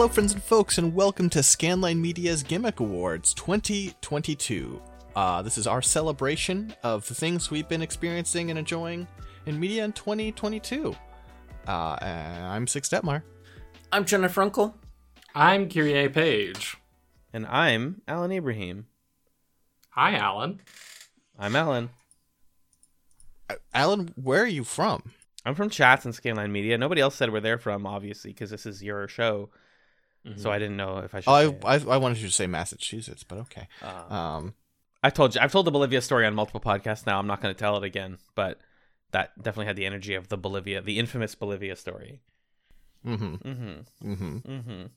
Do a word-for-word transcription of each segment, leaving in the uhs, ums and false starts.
Hello, friends and folks, and welcome to Scanline Media's Gimmick Awards twenty twenty-two. Uh, this is our celebration of the things we've been experiencing and enjoying in media in twenty twenty-two. Uh, I'm Six Detmar. I'm Jennifer Uncle. I'm Kyrie Page. And I'm Alan Ibrahim. Hi, Alan. I'm Alan. Uh, Alan, where are you from? I'm from Chats and Scanline Media. Nobody else said where they're from, obviously, because this is your show. Mm-hmm. So I didn't know if I should. Oh, say I, I I wanted you to say Massachusetts, but okay. Uh, Um, I've told you. I've told the Bolivia story on multiple podcasts now. I'm not going to tell it again, but that definitely had the energy of the Bolivia, the infamous Bolivia story. mm-hmm. Mm-hmm. Mm-hmm. Mm-hmm.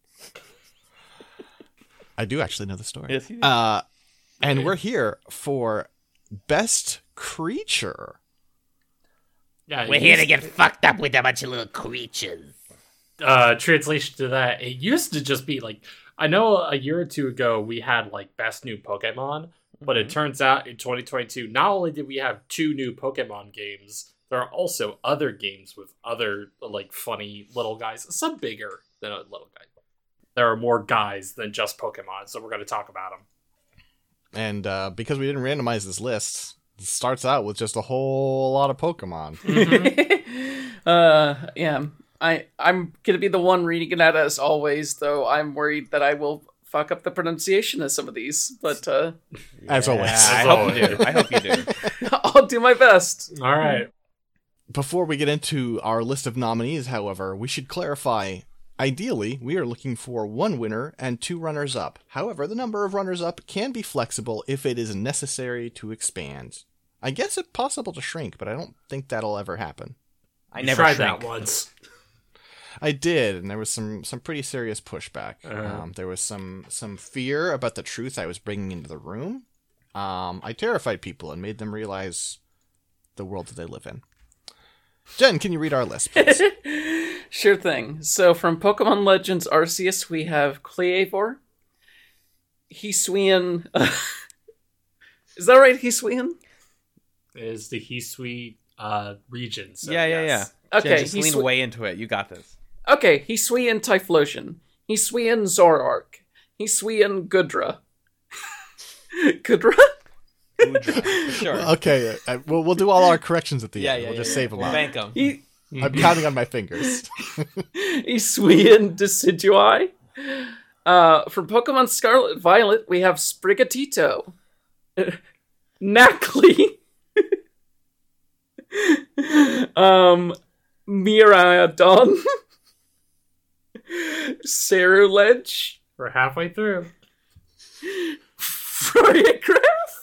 I do actually know the story. Yes, you do. Uh, and we're here for Best Creature. Yeah, We're here to get fucked up with a bunch of little creatures. Uh, translation to that, it used to just be like, I know a year or two ago we had like best new Pokemon, but it turns out in twenty twenty-two, not only did we have two new Pokemon games, there are also other games with other like funny little guys, some bigger than a little guy. There are more guys than just Pokemon, so we're going to talk about them. And uh, because we didn't randomize this list, it starts out with just a whole lot of Pokemon. Mm-hmm. uh, yeah. I, I'm going to be the one reading it out as always, though I'm worried that I will fuck up the pronunciation of some of these, but uh, As always. I hope you do. I hope you do. I'll do my best. All right. Before we get into our list of nominees, however, we should clarify, ideally, we are looking for one winner and two runners-up. However, the number of runners-up can be flexible if it is necessary to expand. I guess it's possible to shrink, but I don't think that'll ever happen. I You never tried shrink. that once. I did, and there was some, some pretty serious pushback. Uh-huh. Um, there was some, some fear about the truth I was bringing into the room. Um, I terrified people and made them realize the world that they live in. Jen, can you read our list, please? Sure thing. So from Pokemon Legends Arceus, we have Kleavor, Hisuian. Is that right, Hisuian? Is the Hisui uh, region. So yeah, yeah, yes. yeah. Okay, Jen, just he's lean sw- way into it. You got this. Okay, Hisuian Typhlosion, Hisuian Zoroark, Hisuian Gudra. Gudra? Udra, for sure. Okay, uh, we'll, we'll do all our corrections at the Yeah, end. yeah, we'll yeah, just yeah. save them We'll up. bank 'em. He, I'm counting on my fingers. Hisuian Decidueye. Uh, from Pokemon Scarlet Violet, we have Sprigatito, Knackley, um, Miraidon, Ceruledge, We're halfway through. Freygraph,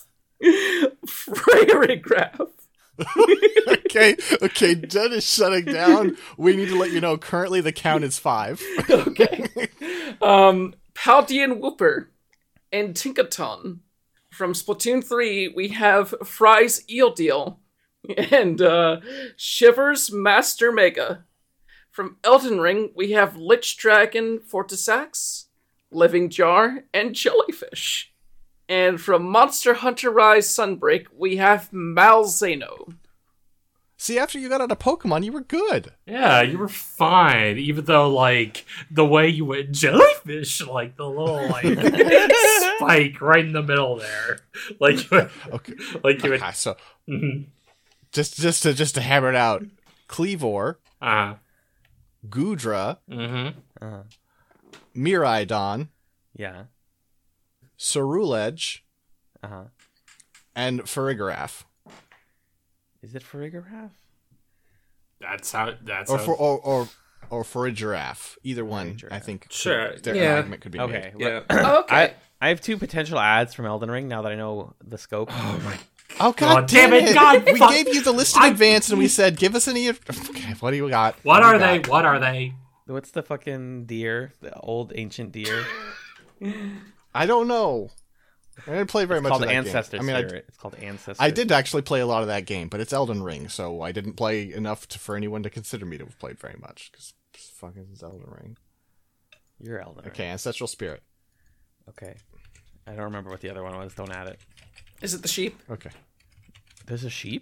Freygraph, okay, okay, Jen is shutting down. We need to let you know, currently the count is five. okay, um, Paldean Whooper, and Tinkaton. From Splatoon three, we have Fry's Eel Deal and uh, Shivers Master Mega. From Elden Ring, we have Lich Dragon Fortisax, Living Jar, and Jellyfish. And from Monster Hunter Rise Sunbreak, we have Malzeno. See, after you got out of Pokemon, you were good. Yeah, you were fine, even though, like, the way you went jellyfish, like, the little, like, spike right in the middle there. Like, you went, Okay, like you went, okay so mm-hmm. just just to just to hammer it out, Kleavor, uh, Gudra, mm-hmm. Uh-huh. Miraidon, Yeah. Ceruledge, Uh-huh. and Farigiraf. Is it Farigiraf? That's how, that's Or how, for or or or for a giraffe. Either one, Farigiraf. I think. Sure. Their Yeah. argument could be Okay. made. let- Oh, okay. I, I have two potential ads from Elden Ring now that I know the scope. oh my, Oh god, God damn damn it, it! God, we fuck. gave you the list in I- advance, and we said, "Give us any." Okay, what do you got? what do you are they, got? what are they? What's the fucking deer? The old ancient deer? I don't know. I didn't play very It's much called of that Ancestor game. I mean, I, Spirit. It's called Ancestor. I did actually play a lot of that game, but it's Elden Ring, so I didn't play enough to, for anyone to consider me to have played very much, because fucking it's Elden Ring. You're Elden Ring. Okay, Ancestral Spirit. Okay. I don't remember what the other one was. Don't add it. Is it the sheep? Okay. There's a sheep?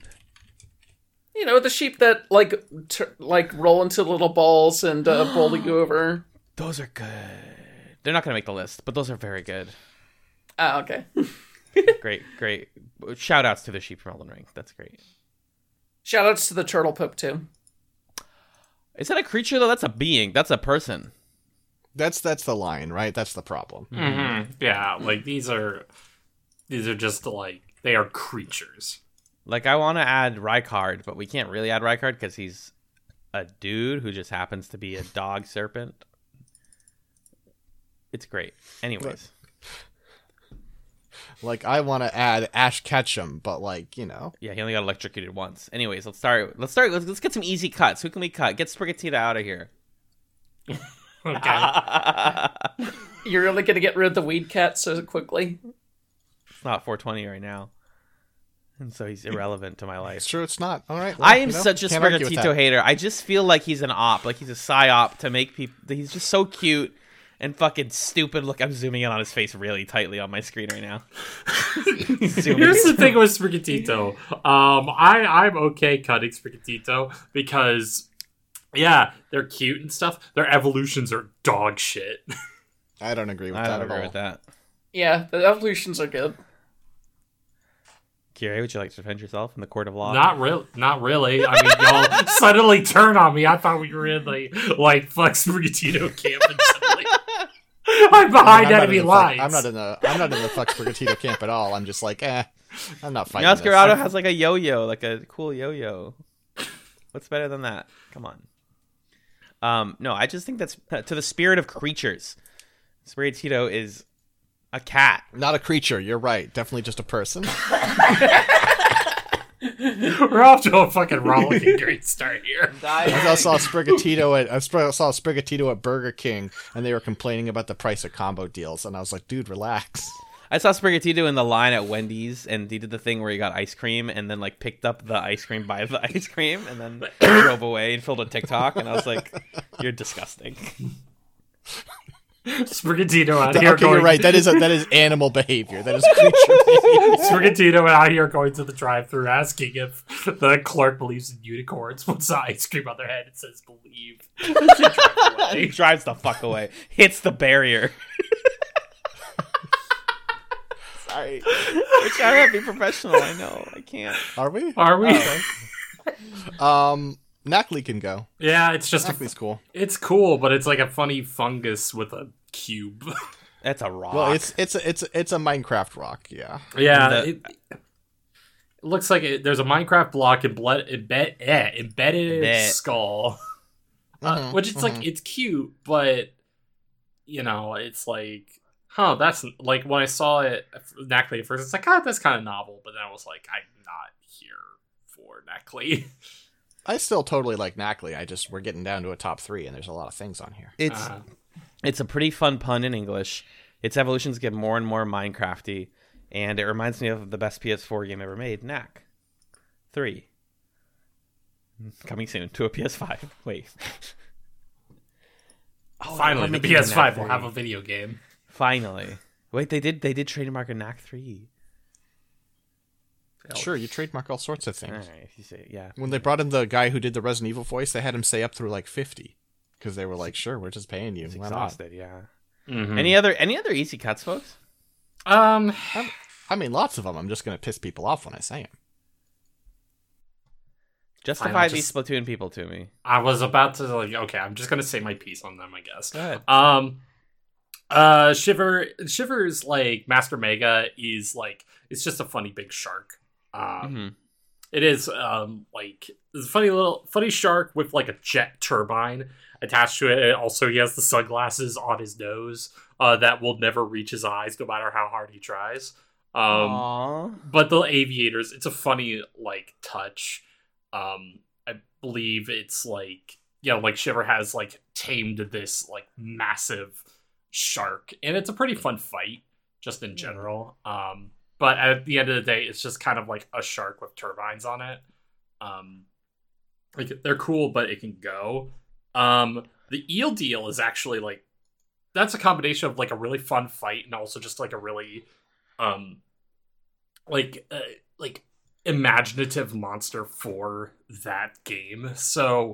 You know, the sheep that, like, tur like roll into little balls and uh, bowl you over. Those are good. They're not going to make the list, but those are very good. Oh, okay. Great, great. Shout outs to the sheep from Elden Ring. That's great. Shoutouts to the turtle poop too. Is that a creature though? That's a being. That's a person. That's that's the line, right? That's the problem. Mm-hmm. Yeah, like these are these are just like they are creatures. Like I want to add Rykard, but we can't really add Rykard because he's a dude who just happens to be a dog serpent. It's great. Anyways. Like, I want to add Ash Ketchum, but, like, you know. Yeah, he only got electrocuted once. Anyways, let's start. Let's start. Let's, let's get some easy cuts. Who can we cut? Get Sprigatito out of here. Okay. You're really gonna get rid of the weed cat so quickly? It's not four twenty right now. And so he's irrelevant to my life. It's true, it's not. All right. Well, I am you know, such a can't argue with Sprigatito that. hater. I just feel like he's an op. Like he's a psyop to make people. He's just so cute and fucking stupid. Look, I'm zooming in on his face really tightly on my screen right now. Zooming. Here's the thing with Sprigatito. Um, I I'm okay cutting Sprigatito because, yeah, they're cute and stuff. Their evolutions are dog shit. I don't agree with I that don't at agree all. with that. Yeah, the evolutions are good. Kira, would you like to defend yourself in the court of law? Not real, not really. I mean, y'all suddenly turn on me. I thought we were in like like fuck Sprigatito camp, and suddenly I'm behind I'm not enemy in the lines. Fuck, I'm not in the I'm not in the fuck Sprigatito camp at all. I'm just like, eh, I'm not fighting. this. Nosferatu has like a yo-yo, like a cool yo-yo. What's better than that? Come on. Um, no, I just think that's to the spirit of creatures. Sprigatito is a cat. Not a creature. You're right. Definitely just a person. We're off to a fucking rollicking great start here. I saw Sprigatito at I spr- saw Sprigatito at Burger King, and they were complaining about the price of combo deals, and I was like, dude, relax. I saw Sprigatito in the line at Wendy's, and he did the thing where he got ice cream and then like picked up the ice cream by the ice cream and then drove away and filmed a TikTok, and I was like, you're disgusting. Sprigatito out okay, here going. you're right. That is a, that is animal behavior. That is creature behavior. Sprigatito out here going to the drive-thru asking if the clerk believes in unicorns, puts the ice cream on their head and says believe. He drives the fuck away, hits the barrier. Sorry, we're trying to be professional. I know I can't. Are we? Are we? Okay. Um, Knackley can go. Yeah, it's just a, Knackley's cool. it's cool, but it's like a funny fungus with a cube. That's a rock. Well, it's it's a, it's a, it's a Minecraft rock. Yeah. Yeah, The- it, it looks like it, there's a Minecraft block embed, embed, eh, embedded in its Bet. skull, uh, Mhm, which it's like it's cute, but you know, it's like, huh, that's like when I saw it Knackley at first, it's like, ah, that's kind of novel, but then I was like, I'm not here for Knackley. I still totally like Knackley. I just we're getting down to a top three, and there's a lot of things on here. It's Uh, it's a pretty fun pun in English. Its evolutions get more and more Minecrafty, and it reminds me of the best P S four game ever made, Knack three. Coming soon to a P S five. Wait. Oh, finally, I'm the making P S five Knack will have a three. video game. Finally. Wait, they did they did trademark a Knack three. Sure, you trademark all sorts of All things. right, if you say it, yeah. When they brought in the guy who did the Resident Evil voice, they had him say up through like fifty because they were like, "Sure, we're just paying you." He's Why not? exhausted, yeah. Mhm. Any other any other easy cuts, folks? Um, I mean, lots of them. I'm just gonna piss people off when I say them. Justify Fine, I'll these just- Splatoon people to me. I was about to like, okay, I'm just gonna say my piece on them, I guess. Go ahead. Um, uh, Shiver, Shiver's like Master Mega is like it's just a funny big shark. Um, Mhm. it is um like it's a funny little funny shark with like a jet turbine attached to it. Also, he has the sunglasses on his nose uh, that will never reach his eyes no matter how hard he tries. Um, Aww. but the aviators, it's a funny like touch. Um, I believe it's like, you know, like Shiver has like tamed this like massive shark, and it's a pretty fun fight just in general. Um, but at the end of the day, it's just kind of like a shark with turbines on it. Um, like they're cool, but it can go. Um, the eel deal is actually like that's a combination of like a really fun fight and also just like a really um like uh, like imaginative monster for that game. So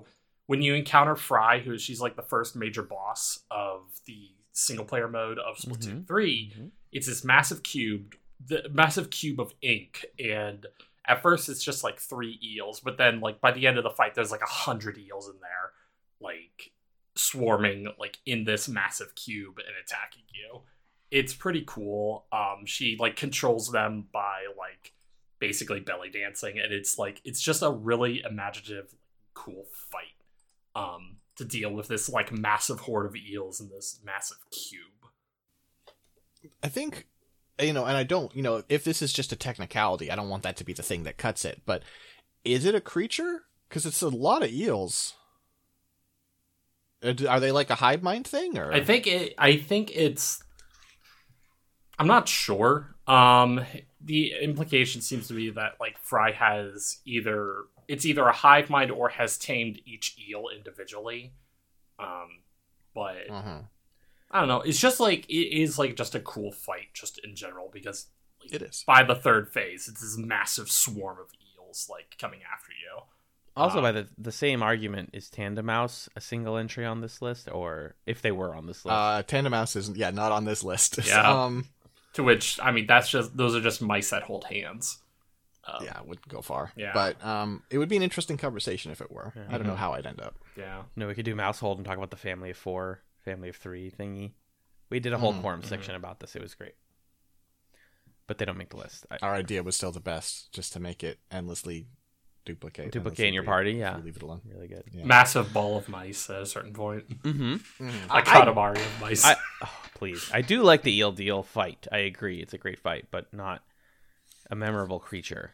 when you encounter Fry, who she's like the first major boss of the single player mode of Splatoon Mhm. three, Mhm. it's this massive cube, the massive cube of ink, and at first it's just like three eels, but then like by the end of the fight, there's like a hundred eels in there, like swarming like in this massive cube and attacking you. It's pretty cool. Um, she like controls them by like basically belly dancing, and it's like it's just a really imaginative, cool fight. Um, to deal with this like massive horde of eels in this massive cube. I think, you know, and I don't, you know, if this is just a technicality, I don't want that to be the thing that cuts it, but is it a creature? Because it's a lot of eels. Uh, do- Are they like a hive mind thing, or? I think it. I think it's. I'm not sure. Um, the implication seems to be that like Fry has either it's either a hive mind or has tamed each eel individually. Um, but Uh-huh. I don't know. It's just like it is like just a cool fight, just in general, because like, It is. by the third phase, it's this massive swarm of eels like coming after you. Also, Um, by the the same argument, is Tandem Mouse a single entry on this list, or if they were on this list? Uh, Tandem Mouse isn't, yeah, not on this list. Yeah. um, To which I mean, that's just those are just mice that hold hands. Um, yeah, it wouldn't go far. Yeah. But um, it would be an interesting conversation if it were. Yeah. I don't know how I'd end up. yeah. No, we could do Mousehold and talk about the family of four, family of three thingy. We did a whole Mm, quorum mhm. section about this. It was great, but they don't make the list. I, Our idea was still the best, just to make it endlessly duplicate. Duplicate in your endlessly party, read, yeah. if you Leave it alone. really good. Yeah. Massive ball of mice at a certain point. Mm-hmm. Mhm. A I- Katamari of mice. I oh, please, I do like the eel deal fight. I agree, it's a great fight, but not a memorable creature.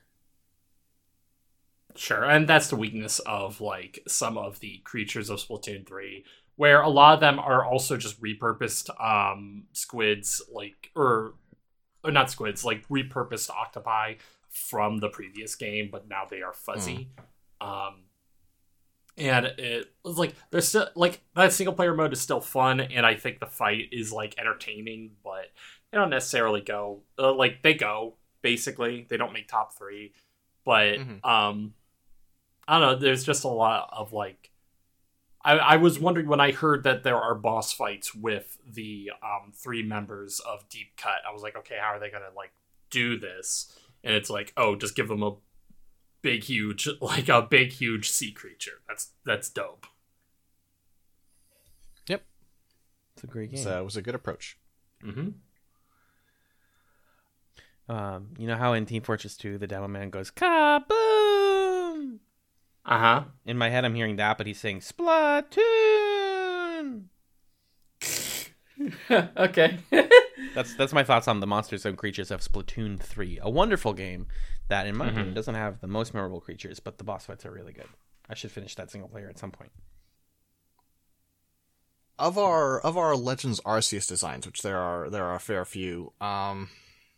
Sure, and that's the weakness of like some of the creatures of Splatoon three, where a lot of them are also just repurposed um squids, like or or not squids, like repurposed octopi from the previous game, but now they are fuzzy. Um and it was like there's still like that single player mode is still fun, and I think the fight is like entertaining, but they don't necessarily go uh, like they go basically they don't make top three, but Mhm. um I don't know, there's just a lot of like I, I was wondering when I heard that there are boss fights with the um three members of Deep Cut. I was like, okay, how are they gonna like do this? And it's like, oh, just give them a big huge like a big huge sea creature. That's that's dope. It's a great game. So it was a good approach. Mm-hmm. Um, you know how in Team Fortress two the demo man goes kaboom? Uh-huh. In my head, I'm hearing that, but he's saying Splatoon. Okay. That's that's my thoughts on the Monsters and Creatures of Splatoon three, a wonderful game that, in my Mhm. opinion, doesn't have the most memorable creatures, but the boss fights are really good. I should finish that single player at some point. Of our of our Legends Arceus designs, which there are there are a fair few, um,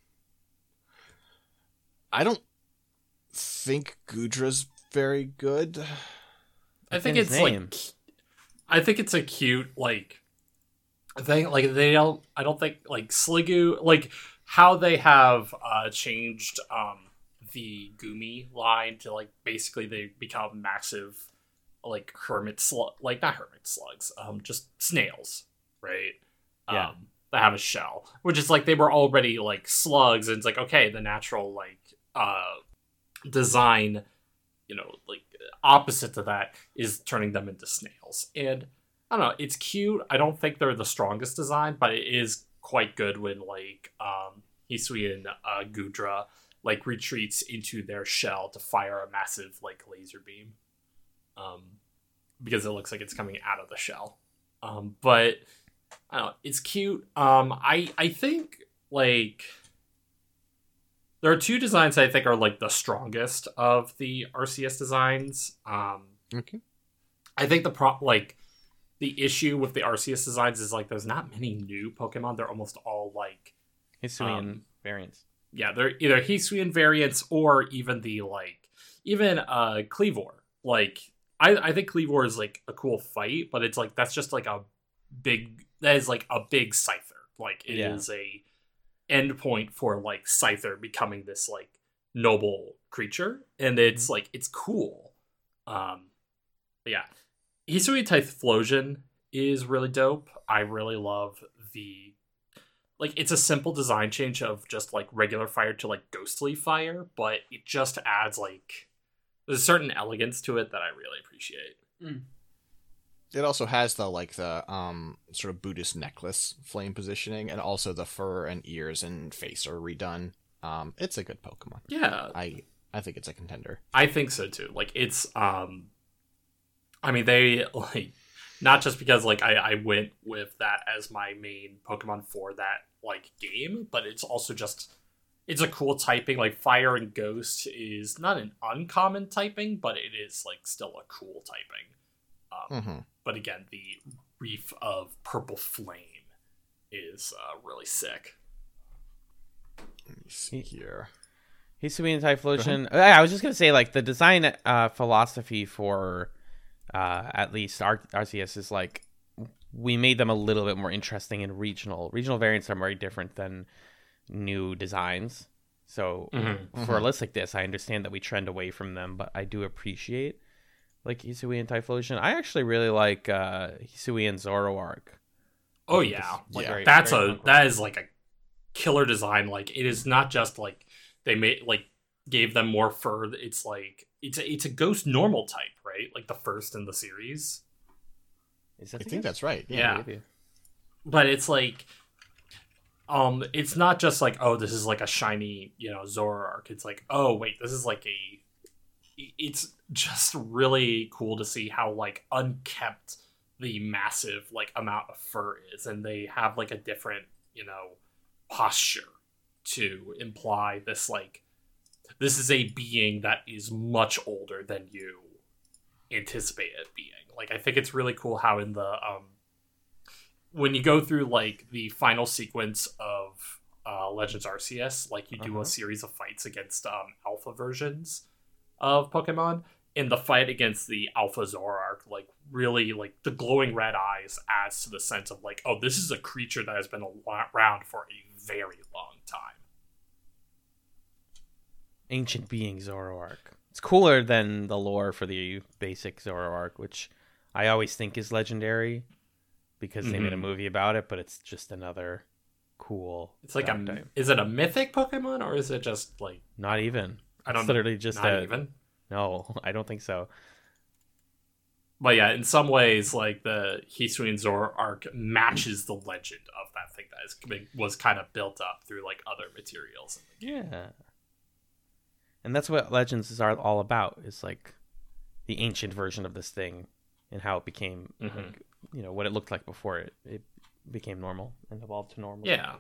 I don't think Gudra's very good. I think his it's name. like I think it's a cute like I think like they don't I don't think like Sliggoo like how they have uh changed um the Gumi line to like basically they become massive like hermit slug like not hermit slugs um just snails, right? Yeah. Um that have a shell, which is like they were already like slugs, and it's like okay, the natural like uh design, you know, like opposite to that is turning them into snails. And I don't know, it's cute. I don't think they're the strongest design, but it is quite good when like um Hisui and uh, Gudra like retreats into their shell to fire a massive like laser beam. Um because it looks like it's coming out of the shell. Um but I don't know, it's cute. Um I I think like there are two designs I think are like the strongest of the R C S designs. Um, Okay. I think the pro like the issue with the R C S designs is like there's not many new Pokemon. They're almost all like Hisuian Um, variants. yeah, they're either Hisuian variants or even the like even uh Cleavor. Like I I think Cleavor is like a cool fight, but it's like that's just like a big that is like a big Scyther. Like it is Yeah. a endpoint for like Scyther becoming this like noble creature, and it's like it's cool. Um, but yeah, Hisui Typhlosion is really dope. I really love the like it's a simple design change of just like regular fire to like ghostly fire, but it just adds like there's a certain elegance to it that I really appreciate. Mm. It also has the like the um sort of Buddhist necklace flame positioning, and also the fur and ears and face are redone. Um, it's a good Pokemon. Yeah, I I think it's a contender. I think so too. Like it's um, I mean they like not just because like I I went with that as my main Pokemon for that like game, but it's also just it's a cool typing. Like Fire and Ghost is not an uncommon typing, but it is like still a cool typing. Um, Mm-hmm. But again, the Reef of Purple Flame is uh, really sick. Let me see here. Hisui and Typhlosion. Yeah, I was just gonna say, like, the design uh, philosophy for uh, at least R- RCS is like we made them a little bit more interesting and regional. Regional variants are very different than new designs. So Mm-hmm. for a list like this, I understand that we trend away from them, but I do appreciate like Hisui and Typhlosion. I actually really like uh, Hisui and Zoroark. Oh Like, yeah, this- like very- that's very a fun that is like a killer design. Like it is not just like they made like gave them more fur. It's like it's a it's a ghost normal type, right? Like the first in the series. Is that I the think case? that's right. Yeah. Maybe. But it's like um it's not just like, oh, this is like a shiny, you know, Zoroark. It's like, oh wait, this is like a it's just really cool to see how like unkept the massive like amount of fur is, and they have like a different, you know, posture to imply this like this is a being that is much older than you anticipate it being. Like I think it's really cool how in the um when you go through like the final sequence of uh Legends R C S, like you do Uh-huh. a series of fights against um alpha versions of Pokemon. In the fight against the Alpha Zoroark, like really like the glowing red eyes adds to the sense of like, oh, this is a creature that has been around for a very long time. Ancient being Zoroark. It's cooler than the lore for the basic Zoroark, which I always think is legendary because they made a Mhm. movie about it, but it's just another cool. It's like a dark type. is it a mythic Pokemon or is it just like Not even. I don't It's literally just not a even. no. I don't think so. But yeah, in some ways, like the Hisui and Zoroark matches the legend of that thing that is, was kind of built up through like other materials. Yeah. And that's what Legends is are all about. Is like the ancient version of this thing and how it became, Mhm. like, you know, what it looked like before it it became normal and evolved to normal. Yeah,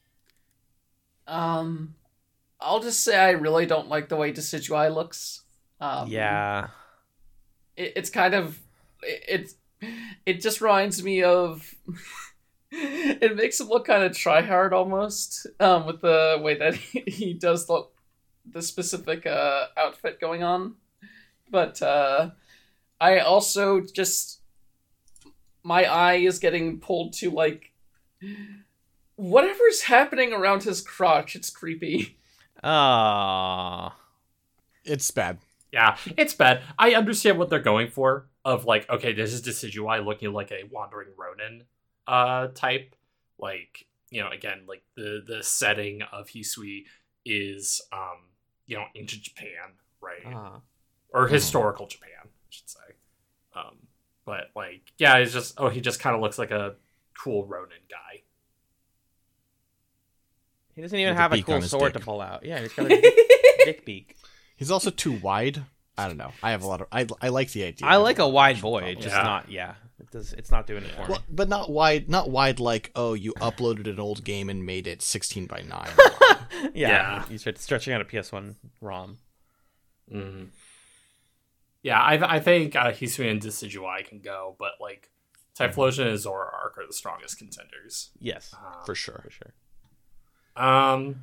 Um, I'll just say I really don't like the way Decidueye looks. Um, Yeah. it, it's kind of it, it's it just reminds me of it makes him look kind of try hard almost um with the way that he, he does the the specific uh outfit going on, but uh I also just my eye is getting pulled to like whatever's happening around his crotch. It's creepy. Ah. It's bad. yeah, it's bad. I understand what they're going for. Of like, okay, this is Decidueye looking like a wandering Ronin uh type. Like, you know, again, like the the setting of Hisui is um, you know, ancient Japan, right? Ah. Or historical Japan, I should say. Um, but like, yeah, it's just oh, he just kind of looks like a cool Ronin guy. He doesn't even With a have a beak cool on his sword dick. to pull out. Yeah, he's got a dick, dick beak. He's also too wide. I don't know. I have a lot of. I, I like the idea. I like have a lot of wide visual boy, problems. just Yeah. not. Yeah, it does. It's not doing it for me. Well, but not wide. Not wide like, oh, you uploaded an old game and made it sixteen by nine. yeah, Yeah. you start stretching out a P S one ROM. Mm. Yeah, I I think uh, Hisui and Decidueye can go, but like Typhlosion and Zoroark are the strongest contenders. Yes, Um, For sure. for sure. Um,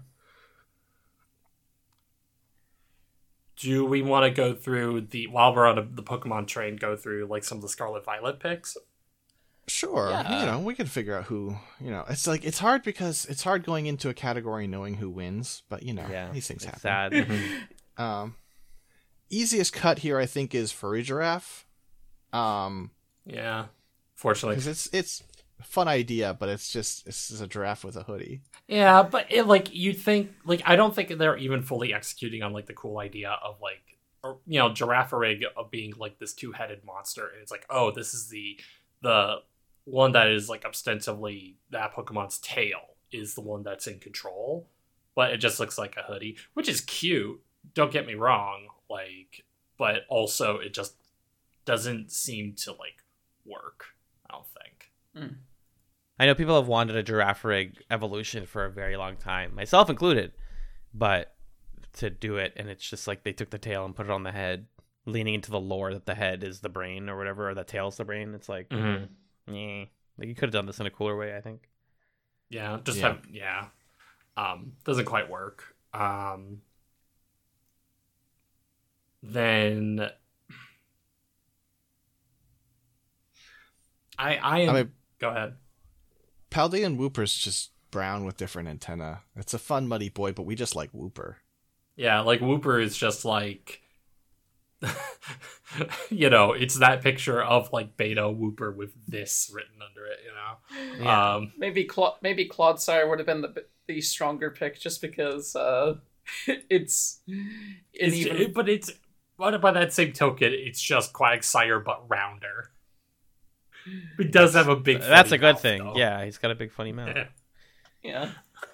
do we want to go through the while we're on a, the Pokemon train? Go through like some of the Scarlet Violet picks. Sure. Yeah. You know, we can figure out who. You know, it's like it's hard because it's hard going into a category knowing who wins. But you know, Yeah, these things it's happen. sad. Um, easiest cut here, I think, is Farigiraf. Um, Yeah, fortunately. Because it's it's a fun idea, but it's just it's just a giraffe with a hoodie. Yeah, but it, like you'd think, like I don't think they're even fully executing on like the cool idea of like, or, you know, Girafarig of being like this two-headed monster, and it's like, oh, this is the the one that is like ostensibly that Pokemon's tail is the one that's in control, but it just looks like a hoodie, which is cute. Don't get me wrong, like, but also it just doesn't seem to like work. I don't think. Mm. I know people have wanted a Girafarig evolution for a very long time, myself included, but to do it, and it's just like they took the tail and put it on the head, leaning into the lore that the head is the brain or whatever, or the tail's the brain. It's like, Mm-hmm. yeah, like you could have done this in a cooler way, I think. Yeah, just Yeah. have yeah, um, doesn't quite work. Um, then I I am. I mean, Go ahead. Paldean Wooper's just brown with different antenna. It's a fun muddy boy, but we just like Wooper. Yeah, like Wooper is just like, you know, it's that picture of like Beta Wooper with this written under it. You know, Yeah. um, Maybe Cla- maybe Clodsire would have been the the stronger pick, just because uh, it's an it's, even it- but it's but by that same token, it's just Quagsire but rounder. It does have a big. That's funny a good mouth, thing. though. Yeah, he's got a big funny mouth. yeah.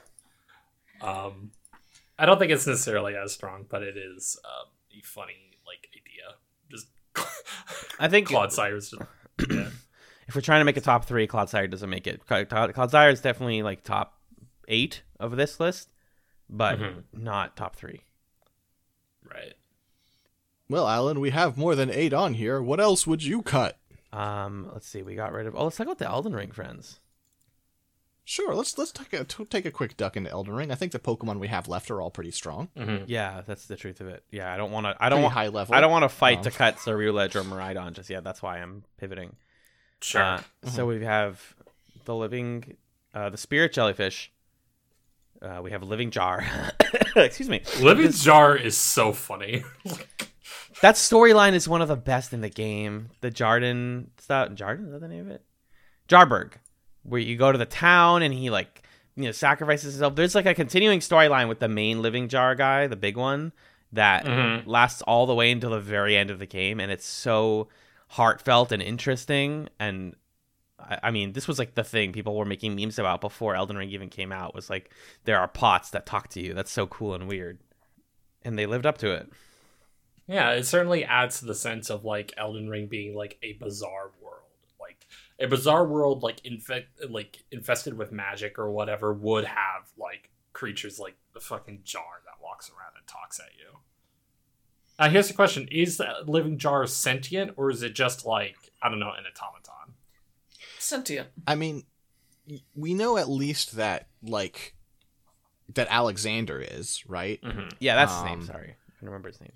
Um, I don't think it's necessarily as strong, but it is um, a funny like idea. Just I think Clodsire's just yeah. if we're trying to make a top three, Clodsire doesn't make it. Clod- Clodsire is definitely like top eight of this list, but Mhm. not top three. right. Well, Alan, we have more than eight on here. What else would you cut? Um, let's see. We got rid of. Oh, let's talk about the Elden Ring friends. Sure, let's let's take a t- take a quick duck into Elden Ring. I think the Pokemon we have left are all pretty strong, Mm-hmm. Yeah, that's the truth of it. Yeah, I don't want to. I don't pretty want. high level. I don't want to fight Um, to cut Ceruledge or Miraidon just yet. That's why I'm pivoting. Sure. Uh, So we have the living, uh, the spirit jellyfish. Uh, we have a living jar. Excuse me. Living Jar is so funny. That storyline is one of the best in the game. The Jarden stuff. Jarden, is that the name of it? Jarburg, where you go to the town and he like you know sacrifices himself. There's like a continuing storyline with the main living jar guy, the big one, that Mhm. lasts all the way until the very end of the game, and it's so heartfelt and interesting. And I, I mean, this was like the thing people were making memes about before Elden Ring even came out. Was like there are pots that talk to you. That's so cool and weird, and they lived up to it. Yeah, it certainly adds to the sense of like Elden Ring being like a bizarre world. Like a bizarre world like infect like infested with magic or whatever would have like creatures like the fucking jar that walks around and talks at you. Now here's the question. Is the living jar sentient or is it just like, I don't know, an automaton? Sentient. I mean, y- we know at least that like that Alexander is right, Mm-hmm. Yeah, that's his name. Um, Sorry, I can remember his name.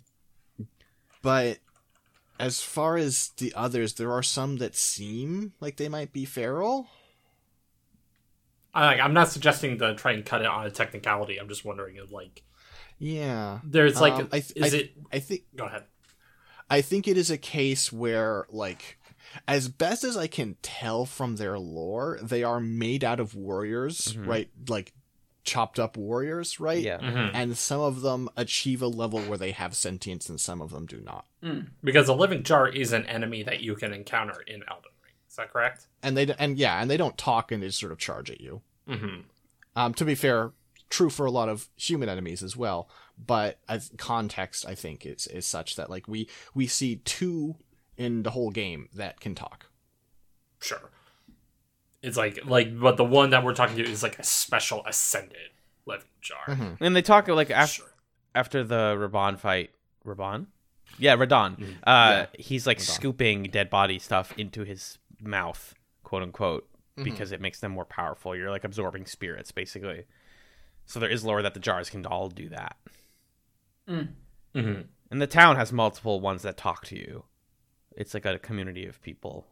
but as far as the others, there are some that seem like they might be feral. I, like, I'm not suggesting to try and cut it on a technicality. I'm just wondering if like Yeah, there's like Um, I th- is I- it I think go ahead. I think it is a case where, like, as best as I can tell from their lore, they are made out of warriors, Mhm. right? Like, chopped up warriors, right? Yeah. Mm-hmm. And some of them achieve a level where they have sentience and some of them do not. Mm. Because a living jar is an enemy that you can encounter in Elden Ring. Is that correct? And they, and yeah, and they don't talk and they just sort of charge at you. Mm-hmm. Um, to be fair, true for a lot of human enemies as well. But as context, I think is is such that like we we see two in the whole game that can talk. Sure. It's like like, but the one that we're talking to is like a special ascended living jar. Mhm. And they talk like after Sure. after the Raban fight. Raban? Yeah, Radon. Mhm. Uh, he's like Radon. scooping dead body stuff into his mouth, quote unquote, Mhm. because it makes them more powerful. You're like absorbing spirits, basically. So there is lore that the jars can all do that. Mm. Mm-hmm. And the town has multiple ones that talk to you. It's like a community of people.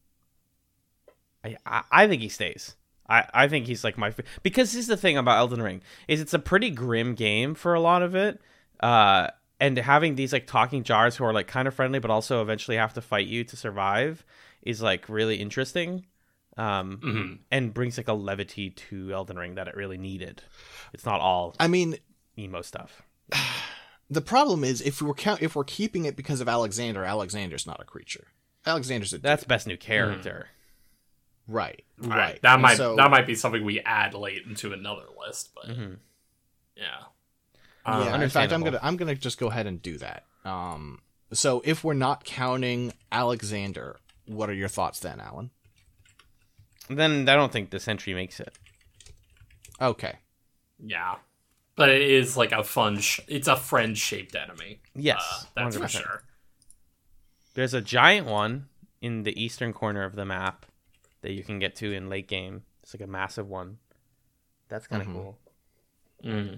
I I, I think he stays. I, I think he's like my fa- because this is the thing about Elden Ring is it's a pretty grim game for a lot of it. Uh, and having these like talking jars who are like kind of friendly but also eventually have to fight you to survive is like really interesting, um, Mhm. and brings like a levity to Elden Ring that it really needed. It's not all I mean, emo stuff. the problem is if we're count if we're keeping it because of Alexander, Alexander's not a creature. Alexander's a dude. That's best new character. right, All right. That And might so, that might be something we add late into another list, but Mhm. yeah. Yeah, Um, in fact, I'm understandable. gonna I'm gonna just go ahead and do that. Um, so if we're not counting Alexander, what are your thoughts then, Alan? Then I don't think the Sentry makes it. Okay. yeah. But it is like a fun. Sh- it's a friend-shaped enemy. Yes, Uh, that's for one hundred percent. sure. There's a giant one in the eastern corner of the map that you can get to in late game. It's like a massive one. That's kind of Mhm. cool. Mm.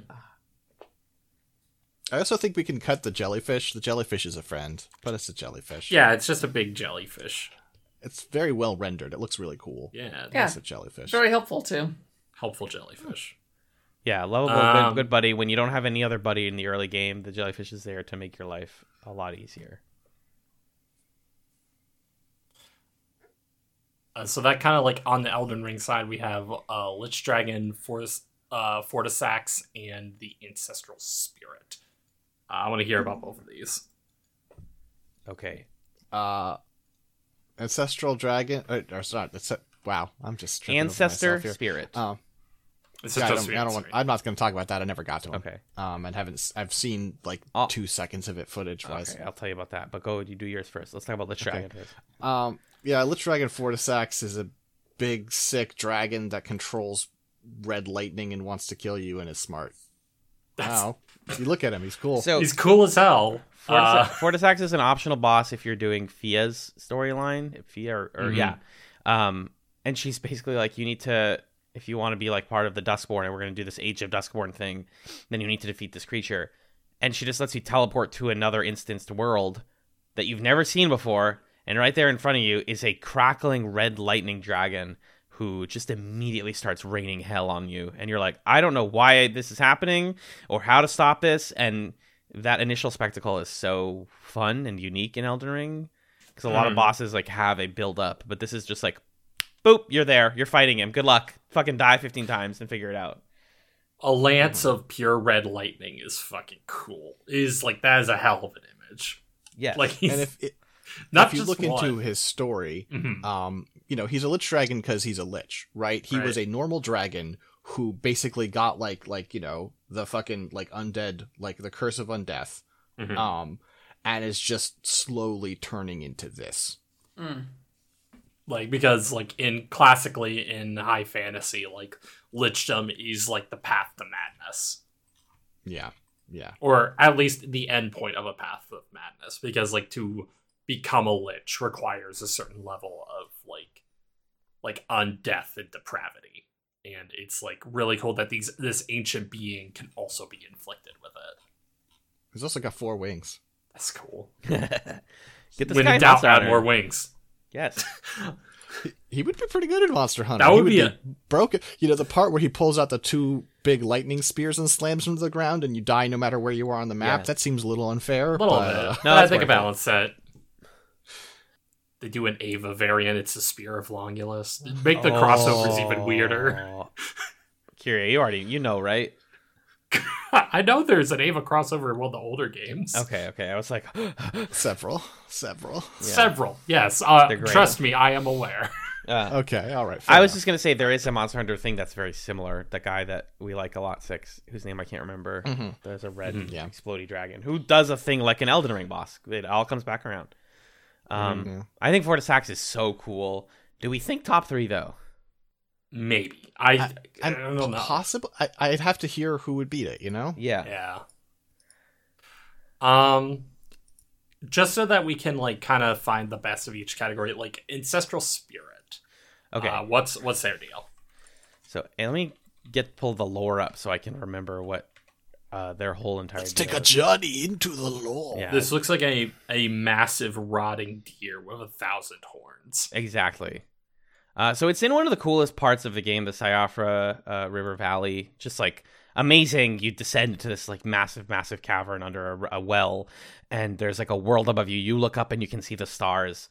I also think we can cut the jellyfish. The jellyfish is a friend, but it's a jellyfish. Yeah, it's just a big jellyfish. It's very well rendered. It looks really cool. Yeah, Yeah. It's a jellyfish. Very helpful too. helpful jellyfish. Yeah, lovable, Um, good, good buddy. When you don't have any other buddy in the early game, the jellyfish is there to make your life a lot easier. Uh, so that kind of like on the Elden Ring side, we have uh, Lich Dragon, Fortis, uh, Fortisax, and the Ancestral Spirit. Uh, I want to hear about both of these. Okay. Uh, ancestral dragon. Uh, or sorry. It's a, wow. I'm just tripping over Ancestor myself here. spirit. Um, It's yeah, I just don't, Spirit, I don't want, sorry. I'm not going to talk about that. I never got to him. Okay. Um, and haven't. s- I've seen like Oh. two seconds of it footage wise. Okay, I'll tell you about that. But go, you do yours first. Let's talk about Lich Dragon first. Um, yeah, Lich Dragon Fortisax is a big, sick dragon that controls red lightning and wants to kill you and is smart. That's- Wow. You look at him, he's cool. So He's cool as hell. Fortisax, Uh, Fortisax is an optional boss if you're doing Fia's storyline. Fia, or, or Mhm. yeah, um, and she's basically like, you need to, if you want to be like part of the Duskborn, and we're going to do this Age of Duskborn thing, then you need to defeat this creature. And she just lets you teleport to another instanced world that you've never seen before, and right there in front of you is a crackling red lightning dragon who just immediately starts raining hell on you, and you're like, I don't know why this is happening or how to stop this, and that initial spectacle is so fun and unique in Elden Ring, because a lot of Mm. bosses like have a build up, but this is just like, boop, you're there, you're fighting him, good luck, fucking die fifteen times and figure it out. a lance of pure red lightning is fucking cool. Is like that is a hell of an image. Yes. Like he's and if it, not if you just look one. into his story, Mhm. um, you know, he's a lich dragon because he's a lich, right? He was Right. a normal dragon who basically got like, like you know, the fucking like undead, like the curse of undeath, Mhm. um, and is just slowly turning into this. Mm. like because like in classically in high fantasy, like lichdom is like the path to madness, Yeah, yeah, or at least the end point of a path of madness, because like to become a lich requires a certain level of like like undeath and depravity, and it's like really cool that these this ancient being can also be inflicted with it. he's also got four wings. That's cool. Get this When guy in doubt, Monster add Hunter. more wings. Yes. He would be pretty good at Monster Hunter. That He would be a- broken. You know, the part where he pulls out the two big lightning spears and slams them to the ground, and you die no matter where you are on the map. Yes. That seems a little unfair. A little but, bit. uh, No, but I that's think a worth it. balance set. They do an Ava variant. It's the Spear of Longulus. Make the crossovers even weirder. Oh. Kyria, you already, you know, right? I know there's an Ava crossover in one of the older games. Okay, okay. I was like, several, several. Several. Yes. Uh, They're great. trust me, I am aware. uh, Okay, all right. fair I was enough. just gonna say there is a Monster Hunter thing that's very similar. The guy that we like a lot, Six, whose name I can't remember. Mhm. There's a red Mhm. Yeah. explodey dragon who does a thing like an Elden Ring boss. It all comes back around. Um, Mhm. I think Fortisax is so cool. Do we think top three though? Maybe. I, I, I, don't know. Possible. I, I'd have to hear who would beat it. You know. Yeah. Yeah. Um, just so that we can like kind of find the best of each category, like Ancestral Spirit. Okay. Uh, what's what's their deal? So and let me get pull the lore up so I can remember what uh, their whole entire. Let's deal take a is. journey into the lore. Yeah. This looks like a a massive rotting deer with a thousand horns. Exactly. Uh, so it's in one of the coolest parts of the game, the Siofra uh, River Valley. Just like amazing. You descend into this like massive, massive cavern under a, a well, and there's like a world above you. You look up and you can see the stars.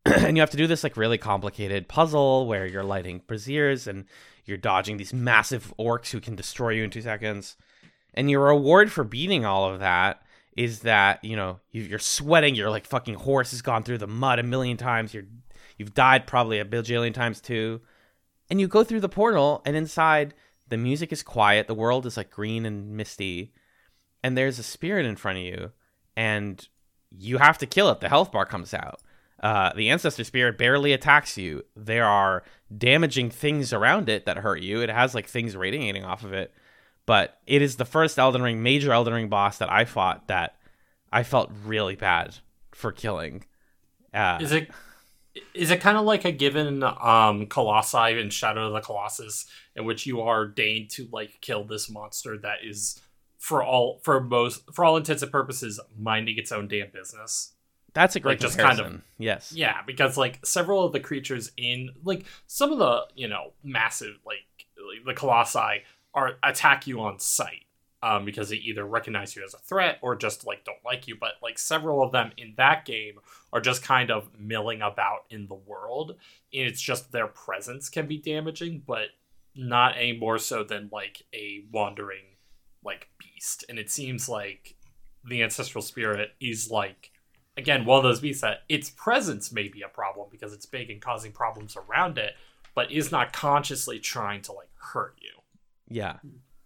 and you have to do this like really complicated puzzle where you're lighting braziers and you're dodging these massive orcs who can destroy you in two seconds. And your reward for beating all of that is that, you know, you're sweating, your like fucking horse has gone through the mud a million times, you're you've died probably a bajillion times too. And you go through the portal, and inside the music is quiet, the world is like green and misty, and there's a spirit in front of you, and you have to kill it. The health bar comes out. Uh, the ancestor spirit barely attacks you. There are damaging things around it that hurt you. It has like things radiating off of it. But it is the first Elden Ring, major Elden Ring boss that I fought that I felt really bad for killing. Uh, is it is it kind of like a given um, Colossi in Shadow of the Colossus, in which you are deigned to like kill this monster that is for all for most for all intents and purposes minding its own damn business? That's a great like, just comparison. kind of yes. Yeah, because like several of the creatures in like some of the, you know, massive like, like the Colossi are attack you on sight. Um, because they either recognize you as a threat or just like don't like you, but like several of them in that game are just kind of milling about in the world, and it's just their presence can be damaging, but not any more so than like a wandering like beast. And it seems like the ancestral spirit is like, again, one of those beasts that its presence may be a problem because it's big and causing problems around it, but is not consciously trying to like hurt you. Yeah.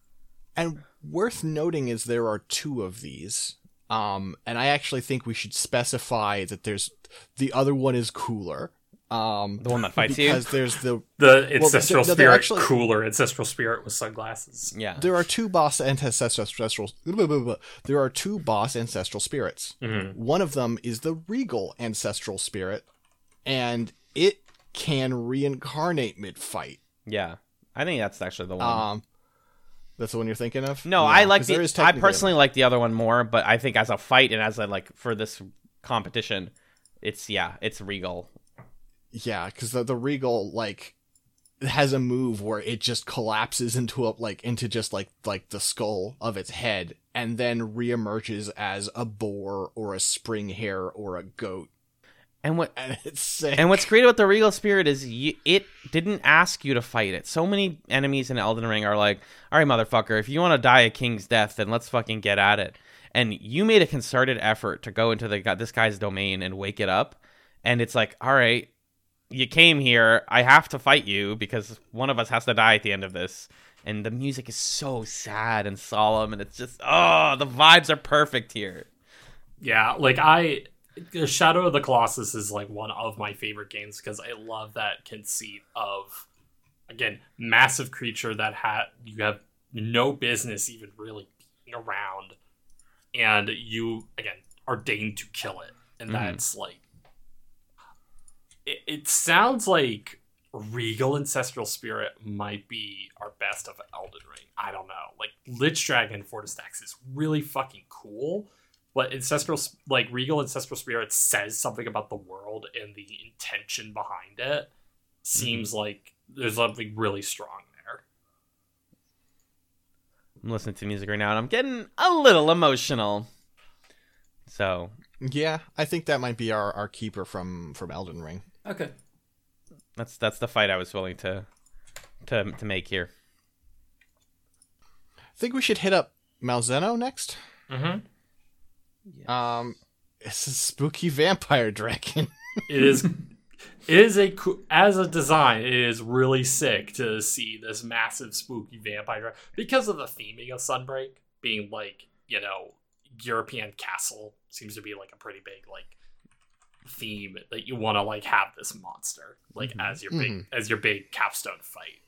And worth noting is there are two of these. Um, and I actually think we should specify that there's the other one is cooler. Um, The one that fights because you? there's the The ancestral no, they're spirit, actually- cooler ancestral spirit with sunglasses. Yeah. there are two boss ancestral there are two boss ancestral spirits. Mm-hmm. One of them is the regal ancestral spirit, and it can reincarnate mid-fight. Yeah. I think that's actually the one. Um, that's the one you're thinking of? No, Yeah, I like 'cause the. there is I technically- personally like the other one more, but I think as a fight and as a like for this competition, it's yeah, it's Regal. Yeah, because the, the regal like has a move where it just collapses into a like into just like like the skull of its head, and then reemerges as a boar or a spring hare or a goat, And what and it's sick. and what's great about the Regal Spirit is you, it didn't ask you to fight it. So many enemies in Elden Ring are like, "All right, motherfucker, if you want to die a king's death, then let's fucking get at it." And you made a concerted effort to go into the this guy's domain and wake it up, and it's like, "All right, you came here, I have to fight you because one of us has to die at the end of this." And the music is so sad and solemn, and it's just, oh, the vibes are perfect here. Yeah, like I, Shadow of the Colossus is like one of my favorite games because I love that conceit of, again, massive creature that ha- you have no business even really being around, and you, again, are deigned to kill it. And Mhm. that's like, it, it sounds like Regal Ancestral Spirit might be our best of Elden Ring. I don't know. Like, Lich Dragon Fortistax is really fucking cool, but Ancestral, like, Regal Ancestral Spirit says something about the world and the intention behind it. Seems mm-hmm. like there's something really strong there. I'm listening to music right now, and I'm getting a little emotional. So, yeah, I think that might be our, our keeper from, from Elden Ring. Okay. That's that's the fight I was willing to to to make here. I think we should hit up Malzeno next. Mm-hmm. Yes. Um, it's a spooky vampire dragon. It is. It is a co- as a design. It is really sick to see this massive spooky vampire dragon because of the theming of Sunbreak being like, you know, European castle seems to be like a pretty big like theme that you want to like have this monster like mm-hmm. as your big mm-hmm. as your big capstone fight.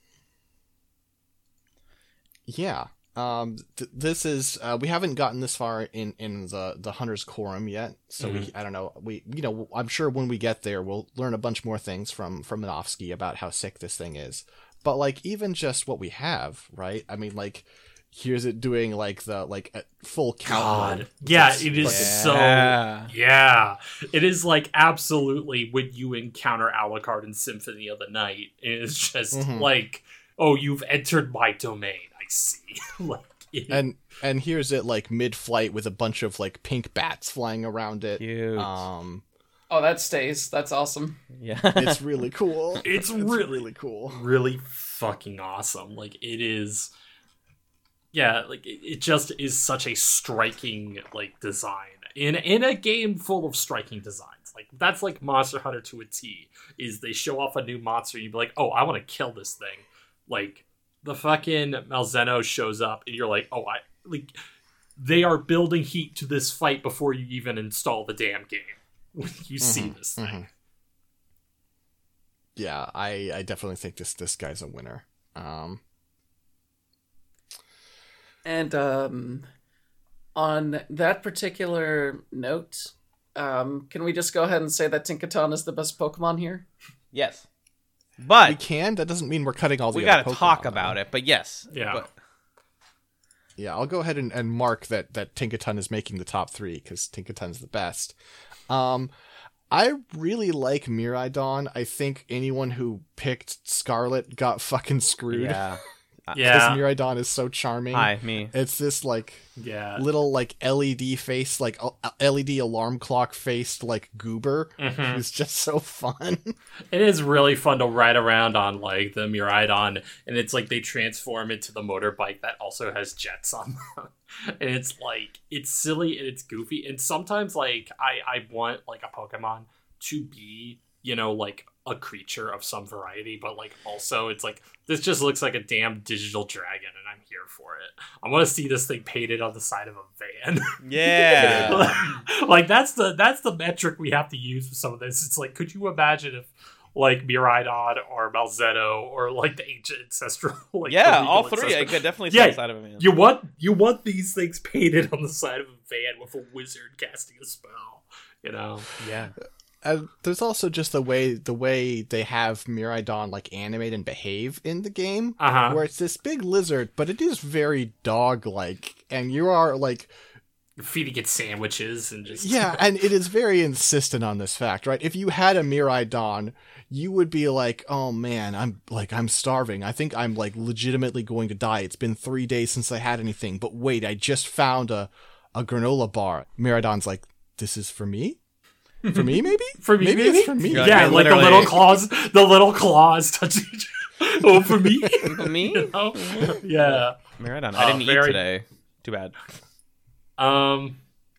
Yeah. Um, th- this is uh, we haven't gotten this far in, in the, the Hunter's Quorum yet, so mm-hmm. we I don't know we you know I'm sure when we get there we'll learn a bunch more things from from Minovsky about how sick this thing is. But like even just what we have, right? I mean, like here's it doing like the like a full count. God, yeah, it is yeah. so yeah. It is like absolutely when you encounter Alucard in Symphony of the Night, it's just mm-hmm. like, oh, you've entered my domain. I see. like, it, and and here's it like mid-flight with a bunch of like pink bats flying around it. Cute. Um, Oh, that stays. That's awesome. Yeah. It's really cool. It's really- really cool. Really fucking awesome. Like, it is. Yeah, like it, it just is such a striking like design in in a game full of striking designs. Like that's like Monster Hunter to a T. Is they show off a new monster, and you'd be like, oh, I want to kill this thing. Like the fucking Malzeno shows up, and you're like, oh, I like. They are building heat to this fight before you even install the damn game. When you see Mhm, this thing. mhm. Yeah, I, I definitely think this this guy's a winner. Um, And um, on that particular note, um, can we just go ahead and say that Tinkaton is the best Pokemon here? Yes. we But can. That doesn't mean we're cutting all the we other got to Pokemon, talk though. about it. But yes. Yeah. But, Yeah, I'll go ahead and, and mark that that Tinkaton is making the top three because Tinkaton's the best. Um, I really like Miraidon. I think anyone who picked Scarlet got fucking screwed. yeah. Because Yeah. Miraidon is so charming. Hi, me. It's this like Yeah. little like L E D face, like uh, L E D alarm clock faced like goober. Mhm. Who's just so fun. It is really fun to ride around on like the Miraidon, and it's like they transform into the motorbike that also has jets on them. And it's like it's silly and it's goofy. And sometimes like I, I want like a Pokemon to be, you know, like a creature of some variety, but like also it's like this just looks like a damn digital dragon and I'm here for it. I want to see this thing painted on the side of a van. Yeah. Like that's the that's the metric we have to use for some of this. It's like, could you imagine if like Miraidon or Malzeno or like the ancient ancestral like yeah, the all legal three. I ancestral- could definitely see Yeah, the side of a man. you want you want these things painted on the side of a van with a wizard casting a spell, you know? Yeah. And there's also just the way the way they have Miraidon like animate and behave in the game, Uh-huh. where it's this big lizard, but it is very dog-like, and you are like, Feeding it sandwiches and just yeah, and it is very insistent on this fact, right? If you had a Miraidon, you would be like, oh man, I'm like I'm starving. I think I'm like legitimately going to die. It's been three days since I had anything, but wait, I just found a a granola bar. Miraidon's like, this is for me. For me, maybe? For me, maybe, maybe? it's for me. You're yeah, Like, like the literally- little claws, the little claws touching each Oh, for me? Me? You know? Yeah. Miraidon. Uh, I didn't very- eat today. Too bad. Um,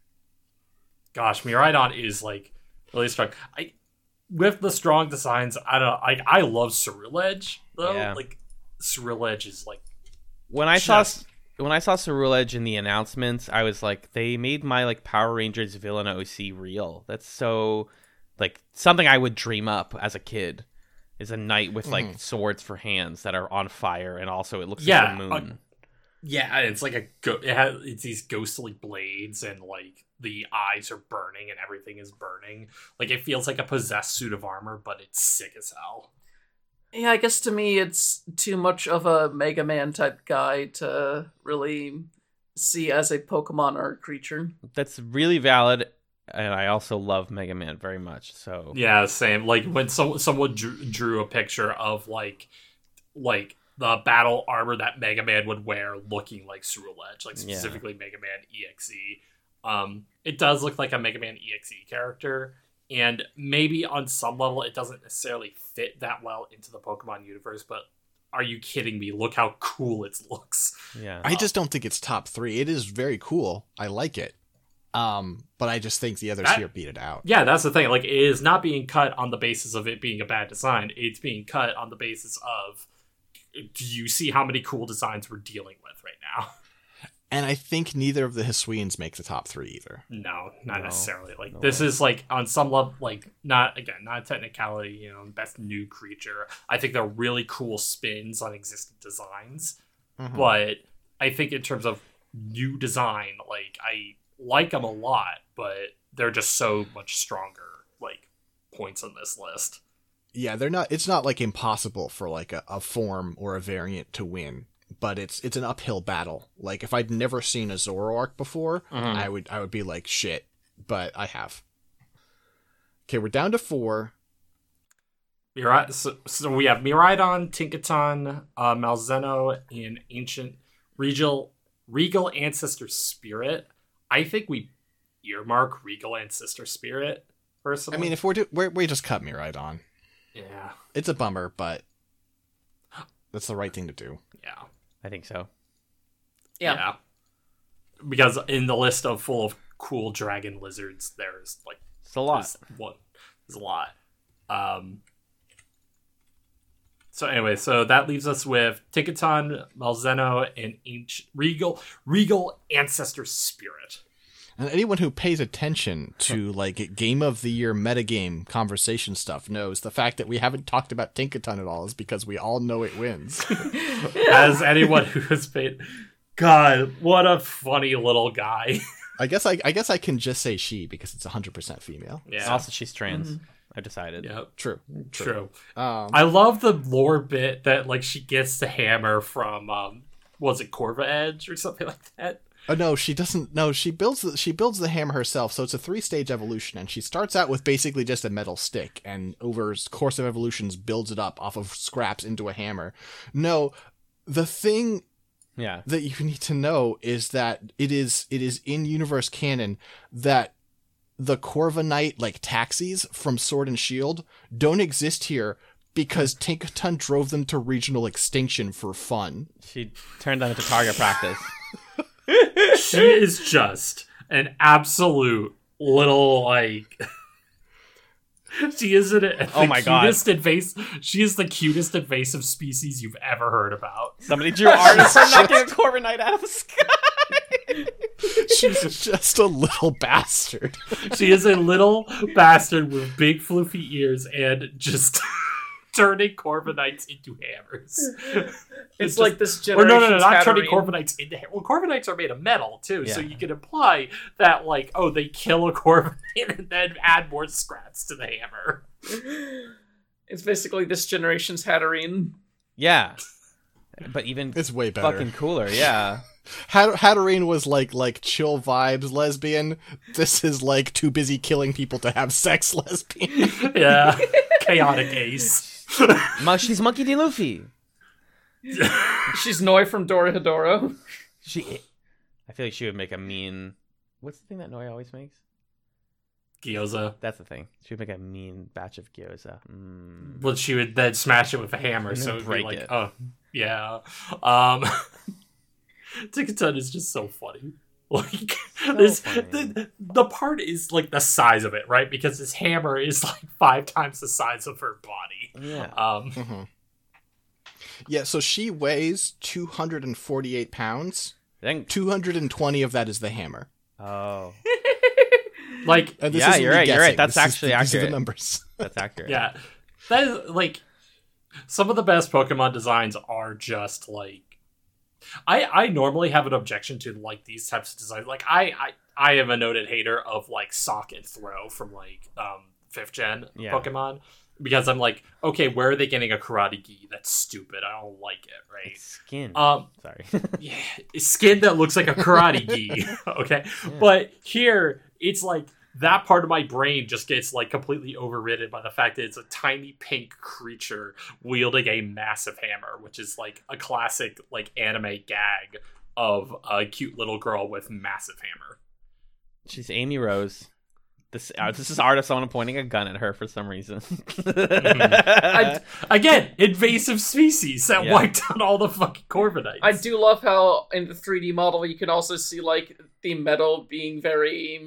gosh, Miraidon is like really strong. I with the strong designs. I don't. I I love Ceruledge though. Yeah. Like Ceruledge is like When I saw Just- when I saw Ceruledge in the announcements, I was like, they made my like Power Rangers villain O C real. That's so like something I would dream up as a kid. Is a knight with like Mhm. swords for hands that are on fire, and also it looks Yeah, like the moon. yeah. And it's like a go- it has it's these ghostly blades and like the eyes are burning and everything is burning. Like it feels like a possessed suit of armor, but it's sick as hell. Yeah, I guess to me it's too much of a Mega Man type guy to really see as a Pokemon or a creature. That's really valid, and I also love Mega Man very much. So Yeah, same. Like when some, someone drew, drew a picture of like like the battle armor that Mega Man would wear looking like Ceruledge, like Yeah. specifically Mega Man E X E. Um, it does look like a Mega Man E X E character, and maybe on some level it doesn't necessarily fit that well into the Pokemon universe, but are you kidding me? Look how cool it looks. yeah, I just don't think it's top three. It is very cool. I like it. Um, but I just think the others That- here beat it out. Yeah, that's the thing. Like, it is not being cut on the basis of it being a bad design. It's being cut on the basis of, do you see how many cool designs we're dealing with right now? And I think neither of the Hisuians make the top three either. No, not No. necessarily. Like, No this way. is like on some level, like not again, not a technicality. You know, best new creature. I think they're really cool spins on existing designs, Mhm. but I think in terms of new design, like I like them a lot, but they're just so much stronger. Like points on this list. Yeah, they're not. It's not like impossible for like a, a form or a variant to win, but it's it's an uphill battle. Like if I'd never seen a Zoroark before, Mhm. I would I would be like shit, but I have. Okay, we're down to four. Mirai- so, so we have Miraidon, Tinkaton, uh, Malzeno, and Ancient Regal Regal Ancestor Spirit. I think we earmark Regal Ancestor Spirit personally. I mean, if we're, do- we're we just cut me right on. yeah, It's a bummer, but that's the right thing to do. yeah, I think so. Yeah. Because in the list of full of cool dragon lizards, there's like It's a lot. there's what there's a lot. Um. So anyway, so that leaves us with Tinkaton, Malzeno, and Ancient Regal Regal Ancestor Spirit. And anyone who pays attention to like game of the year metagame conversation stuff knows the fact that we haven't talked about Tinkaton at all is because we all know it wins. As anyone who has paid, God, what a funny little guy. I guess I, I guess I can just say she because it's one hundred percent female. Yeah, Also, she's trans. I've decided. yeah, True. true. Um, I love the lore bit that like she gets the hammer from um, was it Corva Edge or something like that? oh no, she doesn't. No, she builds the, she builds the hammer herself. So it's a three stage evolution, and she starts out with basically just a metal stick, and over the course of evolutions builds it up off of scraps into a hammer. No, the thing Yeah. that you need to know is that it is it is in universe canon that the Corviknight like taxis from Sword and Shield don't exist here because Tinkaton drove them to regional extinction for fun. She turned them into target practice. She is just an absolute little like. She is an, the Oh my God. cutest invasive. She is the cutest invasive species you've ever heard about. Somebody drew artists for knocking a Corviknight Knight out of the sky. She's just a little bastard. She is a little bastard with big floofy ears and just turning Corviknights into hammers. It's just- like this Or no, no, no, generation's not turning Hatterene. Corviknights into hammers. Well, Corviknights are made of metal, too, so Yeah. you can imply that, like, oh, they kill a Corviknight and then add more scraps to the hammer. It's basically this generation's Hatterene. Yeah. But even It's way better. fucking cooler, yeah. Hat- Hatterene was like like chill vibes lesbian. This is like too busy killing people to have sex lesbian. Yeah. Chaotic Ace. Mo- she's Monkey D. Luffy. She's Noi from Dorohedoro. She, I feel like she would make a mean. What's the thing that Noi always makes? Gyoza. That's the thing. She would make a mean batch of gyoza. Mm. Well, she would then smash it with a hammer, And then so it would be break like, it. oh, yeah. Um, Tinkaton is just so funny. Like, this, funny. the, the part is like the size of it, right? Because his hammer is like five times the size of her body. Yeah. Um, Mhm. Yeah, so she weighs two hundred forty-eight pounds. Then, two hundred twenty of that is the hammer. oh, like, And this Yeah, isn't you're me right, you're right. guessing. That's This is- actually these are accurate. the numbers. that's accurate. yeah, that is like some of the best Pokemon designs are just like. I I normally have an objection to like these types of designs. Like I I, I am a noted hater of like Sock and Throw from like um fifth gen Yeah. Pokemon because I'm like, okay, where are they getting a Karate Gi? That's stupid. I don't like it. Right. It's skin. Um. Sorry. Yeah, skin that looks like a Karate Gi. Okay, but here it's like that part of my brain just gets like completely overridden by the fact that it's a tiny pink creature wielding a massive hammer, which is like a classic like anime gag of a cute little girl with massive hammer. She's Amy Rose. This uh, this is art of someone pointing a gun at her for some reason. I, Again, invasive species that Yeah. wiped out all the fucking Corviknights. I do love how in the three D model you can also see like the metal being very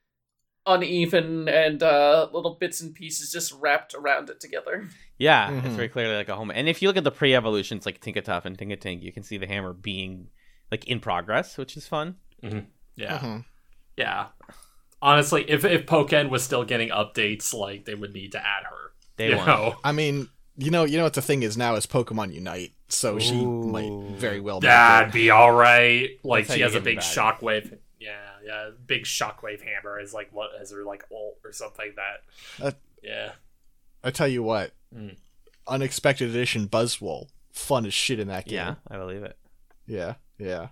uneven and uh, little bits and pieces just wrapped around it together. Yeah, it's Mhm. very clearly like a home. And if you look at the pre-evolutions like Tinkatuff and Tinkatink, you can see the hammer being like in progress, which is fun. Yeah. Mhm. Yeah. Honestly, if if Pokken was still getting updates, like they would need to add her. Day you one. know? I mean, you know, you know what the thing is now is Pokemon Unite, so she Ooh. might very well make That'd it. be all right. Like That's how she you has a get them big back. shockwave. Yeah, yeah, big shockwave hammer is like what is her like ult or something that. Uh, yeah. I tell you what, Mm. Unexpected Edition Buzzwole, fun as shit in that game. Yeah, I believe it. yeah, yeah.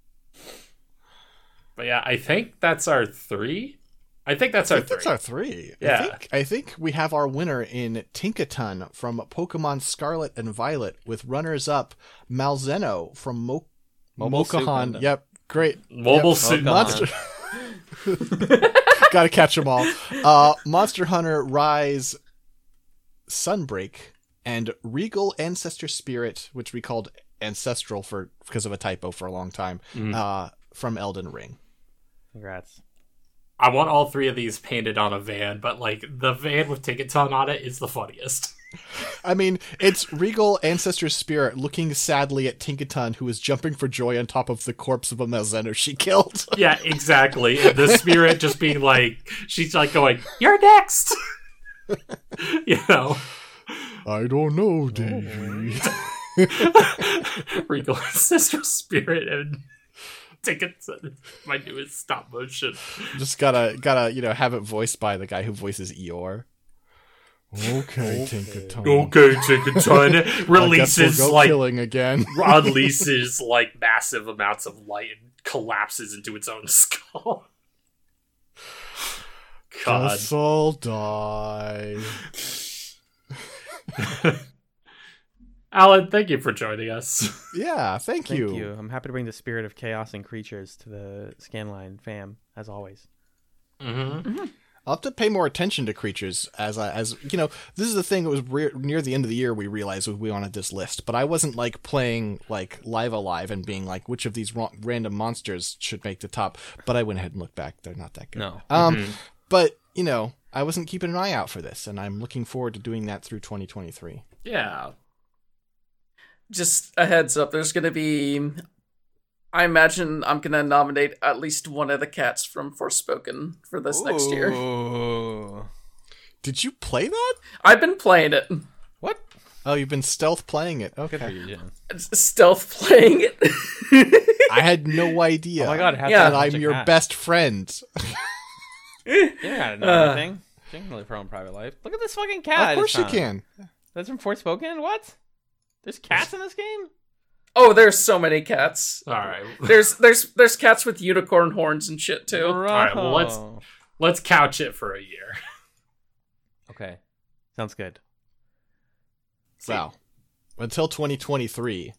But yeah, I think that's our three. I think that's our I think three. that's our three. I Yeah. think, I think we have our winner in Tinkaton from Pokemon Scarlet and Violet, with runners-up Malzeno from Mo- Mobile Suit Mokahan. Gundam. Yep, great. Mobile Yep. Suit Pokemon. Monster. Gotta catch them all. Uh, Monster Hunter Rise Sunbreak and Regal Ancestor Spirit, which we called Ancestral for because of a typo for a long time, Mm. uh, from Elden Ring. Congrats. I want all three of these painted on a van, but like the van with Tinkaton on it is the funniest. I mean, it's Regal Ancestor Spirit looking sadly at Tinkaton, who is jumping for joy on top of the corpse of a Malzeno she killed. Yeah, exactly. And the spirit just being like, she's like going, "You're next." You know, I don't know, Davey. Regal Ancestral Spirit and Tinkaton, my newest stop motion. Just gotta, gotta, you know, have it voiced by the guy who voices Eeyore. Okay, Tinkaton. Okay, Tinkaton I guess releases we'll go like killing again. unleashes like massive amounts of light and collapses into its own skull. God. Guess I'll die. Alan, thank you for joining us. Yeah, thank, Thank you. you. I'm happy to bring the spirit of chaos and creatures to the Scanline fam, as always. Mm-hmm. I'll have to pay more attention to creatures as I, as you know. This is the thing. It was re- near the end of the year we realized we wanted this list, but I wasn't like playing like Live Alive and being like, which of these ro- random monsters should make the top. But I went ahead and looked back; they're not that good. No. Um, Mhm. but you know, I wasn't keeping an eye out for this, and I'm looking forward to doing that through twenty twenty-three. Yeah. Just a heads up, there's gonna be, I imagine I'm gonna nominate at least one of the cats from Forspoken for this next year. Ooh. Did you play that? I've been playing it. What? Oh, you've been stealth playing it. Good for Okay, you, Jen. Stealth playing it. I had no idea. Oh my god, it has Yeah. that I'm your best friend. You gotta know Uh. everything. You can live your own private life. Look at this fucking cat. I Of course just you found. can. That's from Forspoken? What? There's cats in this game? Oh, there's so many cats. All right. There's there's there's cats with unicorn horns and shit too. right, well, let's- Oh. Let's couch it for a year. Okay. Sounds good. Wow. Until twenty twenty-three.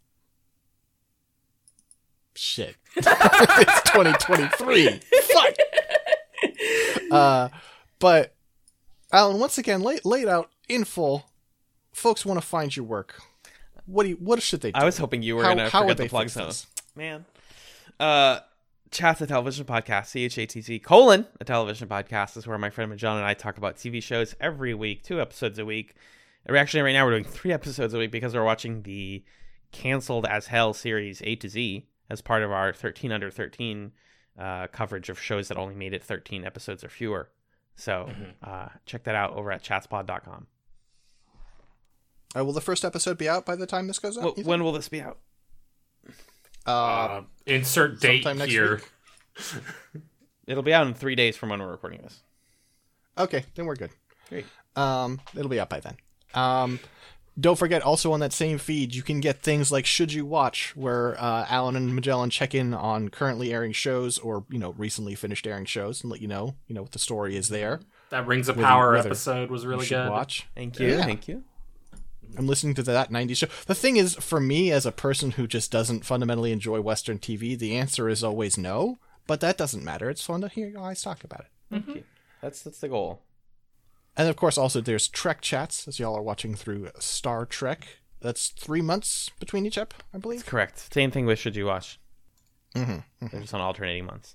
Shit. It's twenty twenty-three. Fuck. Uh, but, Alan, once again, lay, lay it out in full. Folks want to find your work. What do you, what should they do? I was hoping you were How- gonna how would forget the they plug fix zone. this? Man. Uh Chat's a television podcast, C H A T C colon, a television podcast is where my friend Magellan and I talk about T V shows every week, two episodes a week. And we're actually right now we're doing three episodes a week because we're watching the canceled as hell series A to Z as part of our thirteen under thirteen uh, coverage of shows that only made it thirteen episodes or fewer. So uh, check that out over at chatspod dot com. Uh, will the first episode be out by the time this goes out? Well, you think? when will this be out? Uh, Uh, insert date sometime next here. week? It'll be out in three days from when we're recording this. okay, then we're good. Great. Um, it'll be out by then. Um, don't forget, also on that same feed, you can get things like Should You Watch, where uh, Alan and Magellan check in on currently airing shows or, you know, recently finished airing shows and let you know, you know, what the story is there. That Rings of Whether- Power whether episode was You really should good. watch. Thank you. Yeah. Thank you. I'm listening to that nineties show. The thing is, for me, as a person who just doesn't fundamentally enjoy Western T V, the answer is always no, but that doesn't matter. It's fun to hear you guys talk about it. Thank you. That's that's the goal. And of course, also there's Trek chats, as y'all are watching through Star Trek. That's three months between each ep, I believe. That's correct. Same thing with Should You Watch. Mm-hmm. They're just on alternating months.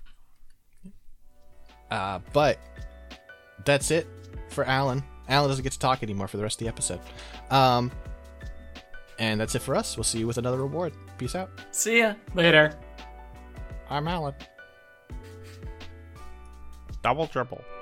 Uh, but that's it for Alan. Alan doesn't get to talk anymore for the rest of the episode. Um, and that's it for us. We'll see you with another reward. Peace out. See ya. Later. I'm Alan. Double triple.